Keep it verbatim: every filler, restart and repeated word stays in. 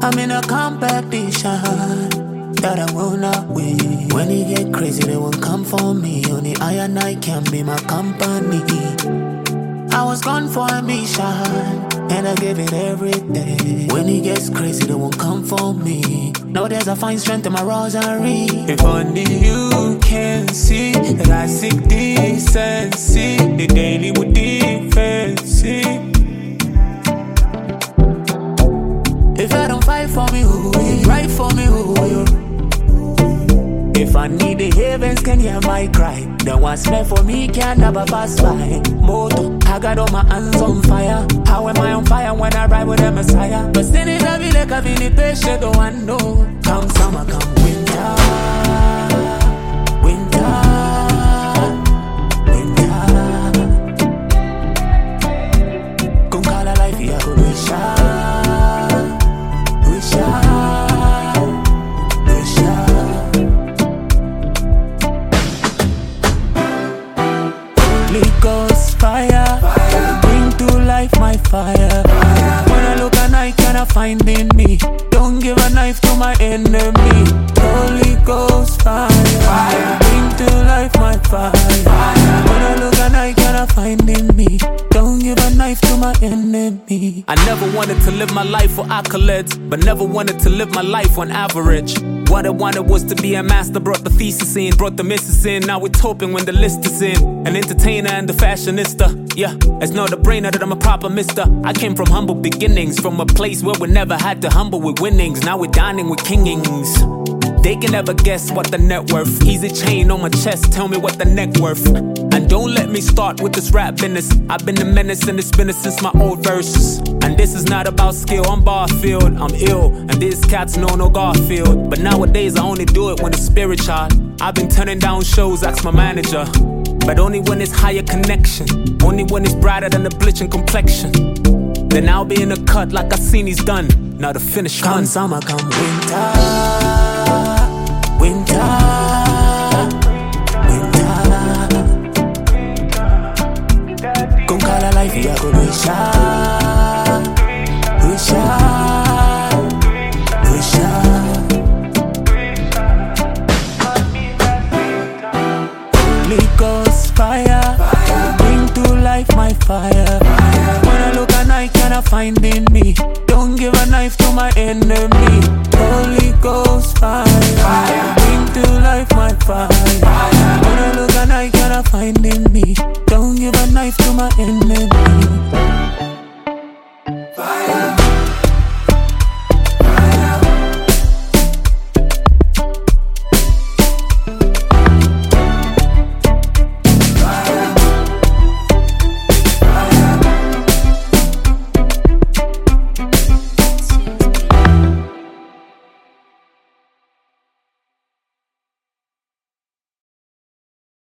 I'm in a competition that I will not win. When you get crazy, they won't come for me. Only I and I can be my company. I was gone for a mission, and I gave it everything. When it gets crazy, they won't come for me. Nowadays I find strength in my rosary. If only you can see that I seek decency, the daily with defense. If I don't fight for me, who will? Right for me, who will? If I need the heavens, can hear my cry? The one's meant for me can never pass by. Moto, I got all my hands on fire. How am I on fire when I ride with the Messiah? But still it I feel like I feel the patient, don't want no. Come summer, come winter, winter, winter. Come call a life, yeah, go wish Ghost fire, fire, bring to life my fire. fire. When I look at night, can I find in me? Don't give a knife to my enemy. Holy Ghost fire, fire, bring to life my fire. fire. When I look at night, can I find in me? Don't give a knife to my enemy. I never wanted to live my life for accolades, but never wanted to live my life on average. What I wanted was to be a master, brought the thesis in, brought the missus in. Now we're hoping when the list is in. An entertainer and a fashionista. Yeah, it's not a brainer that I'm a proper mister. I came from humble beginnings, from a place where we never had to humble with winnings. Now we're dining with kingings. They can never guess what the net worth. Easy chain on my chest, tell me what the neck worth. And don't let me start with this rap business. I've been the menace in this business since my old verses. And this is not about skill, I'm Barfield, I'm ill. And these cats know no Garfield. But nowadays I only do it when it's spiritual. I've been turning down shows, ask my manager. But only when it's higher connection. Only when it's brighter than the bleaching complexion. Then I'll be in a cut like I seen he's done. Now the finish come run. Summer, come winter, winter, winter. Come call a life, yeah, go wish ya, wish ya, wish ya. Holy Ghost fire, fire, bring to life my fire. fire. When I look at night, can I find in me? Don't give a knife to my enemy. Holy Ghost fire, fire, bring to life my fire. fire. When I look at night, can I find in me? Don't give a knife to my enemy.